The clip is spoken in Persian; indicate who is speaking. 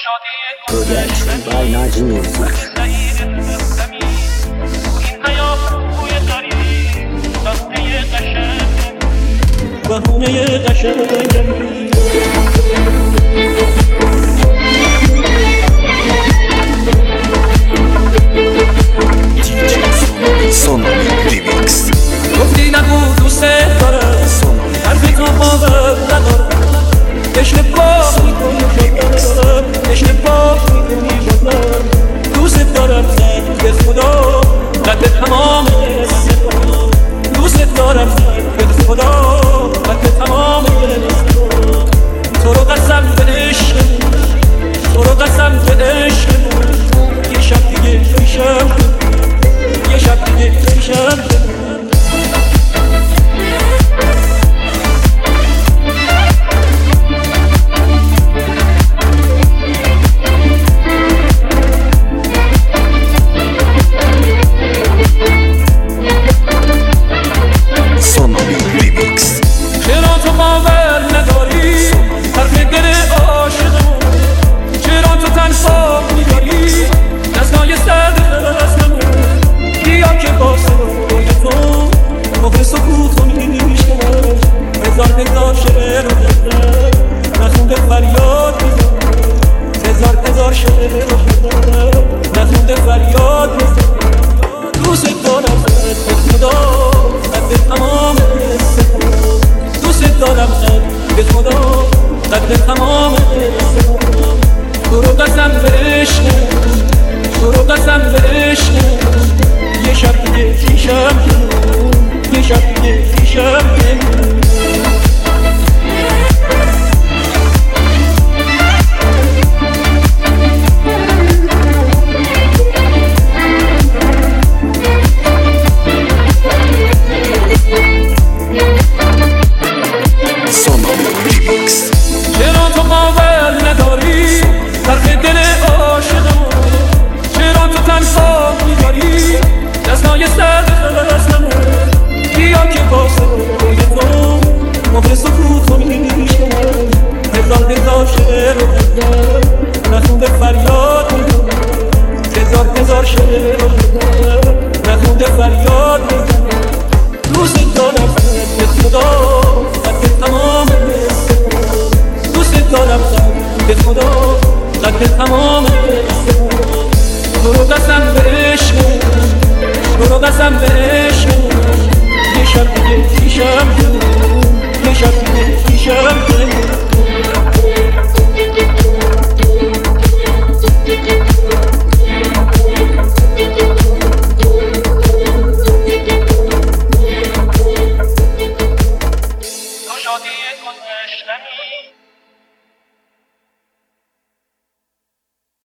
Speaker 1: Production by Naji Music.
Speaker 2: Sonami Remix.
Speaker 3: گفتی نگو دوست دارم حرفی تو باور ندارم عشق پاک میکنی شدم عشق پاک میکنی شدم دوست دارم زن به خدا قد تمام دوست دارم زن به خدا قد تمام تو رو قسم به عشق تو رو قسم به عشق یه شب دیگه پیشم یه شب دیگه پیشم هزار شعر رو دادم نخونده فریاد میزنم هزار شعر رو دادم نخونده فریاد میزنم دوست دارم به خدا قد تمام دوست دارم به خدا قد تمام تو رو قسم به عشق تو رو قسم به عشق یه شب دیگه پیشم یه شب دیگه پیشم هزار شعر رو دادم نخونده فریاد میزنم هزار شعر رو دادم نخونده فریاد میزنم دوست دارم به خدا قد تمام دوست دارم به خدا قد تمام تو رو قسم به عشق تو رو قسم به عشق یه شب دیگه پیشم یه شب دیگه پیشم شادی گذشتنی